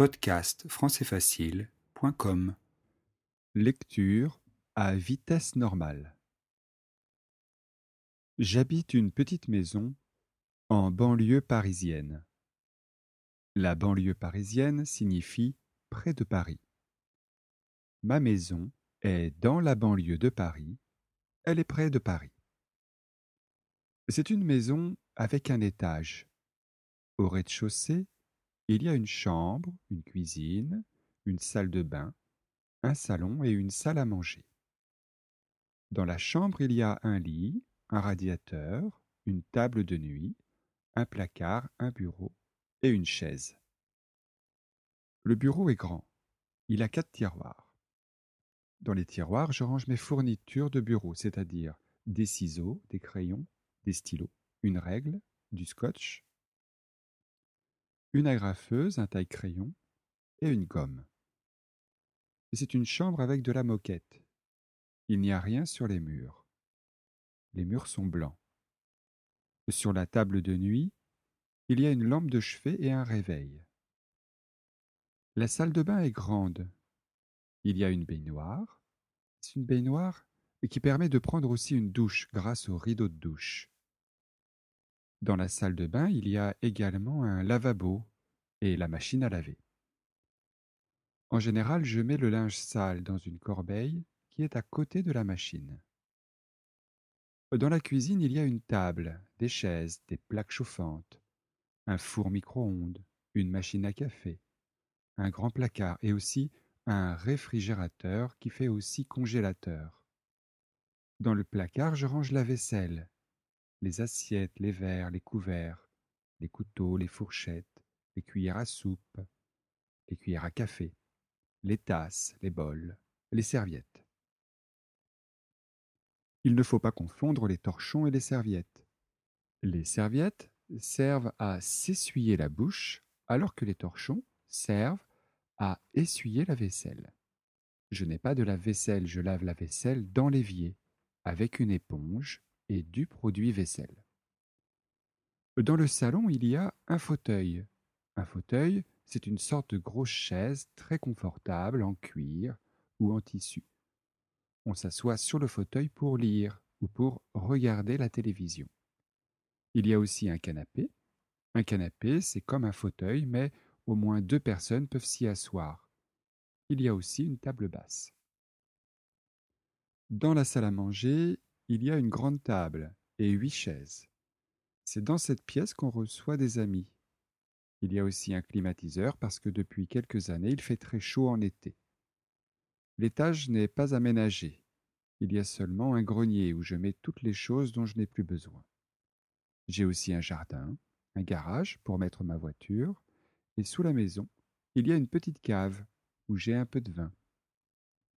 Podcast françaisfacile.com. Lecture à vitesse normale. J'habite une petite maison en banlieue parisienne. La banlieue parisienne signifie près de Paris. Ma maison est dans la banlieue de Paris. Elle est près de Paris. C'est une maison avec un étage. Au rez-de-chaussée, il y a une chambre, une cuisine, une salle de bain, un salon et une salle à manger. Dans la chambre, il y a un lit, un radiateur, une table de nuit, un placard, un bureau et une chaise. Le bureau est grand. Il a 4 tiroirs. Dans les tiroirs, je range mes fournitures de bureau, c'est-à-dire des ciseaux, des crayons, des stylos, une règle, du scotch, une agrafeuse, un taille-crayon et une gomme. C'est une chambre avec de la moquette. Il n'y a rien sur les murs. Les murs sont blancs. Sur la table de nuit, il y a une lampe de chevet et un réveil. La salle de bain est grande. Il y a une baignoire. C'est une baignoire qui permet de prendre aussi une douche grâce au rideau de douche. Dans la salle de bain, il y a également un lavabo et la machine à laver. En général, je mets le linge sale dans une corbeille qui est à côté de la machine. Dans la cuisine, il y a une table, des chaises, des plaques chauffantes, un four micro-ondes, une machine à café, un grand placard et aussi un réfrigérateur qui fait aussi congélateur. Dans le placard, je range la vaisselle, les assiettes, les verres, les couverts, les couteaux, les fourchettes, les cuillères à soupe, les cuillères à café, les tasses, les bols, les serviettes. Il ne faut pas confondre les torchons et les serviettes. Les serviettes servent à s'essuyer la bouche, alors que les torchons servent à essuyer la vaisselle. Je n'ai pas de lave-vaisselle, je lave la vaisselle dans l'évier, avec une éponge et du produit vaisselle. Dans le salon, il y a un fauteuil. Un fauteuil, c'est une sorte de grosse chaise très confortable en cuir ou en tissu. On s'assoit sur le fauteuil pour lire ou pour regarder la télévision. Il y a aussi un canapé. Un canapé, c'est comme un fauteuil, mais au moins 2 personnes peuvent s'y asseoir. Il y a aussi une table basse. Dans la salle à manger, il y a une grande table et 8 chaises. C'est dans cette pièce qu'on reçoit des amis. Il y a aussi un climatiseur parce que depuis quelques années, il fait très chaud en été. L'étage n'est pas aménagé. Il y a seulement un grenier où je mets toutes les choses dont je n'ai plus besoin. J'ai aussi un jardin, un garage pour mettre ma voiture, et sous la maison, il y a une petite cave où j'ai un peu de vin.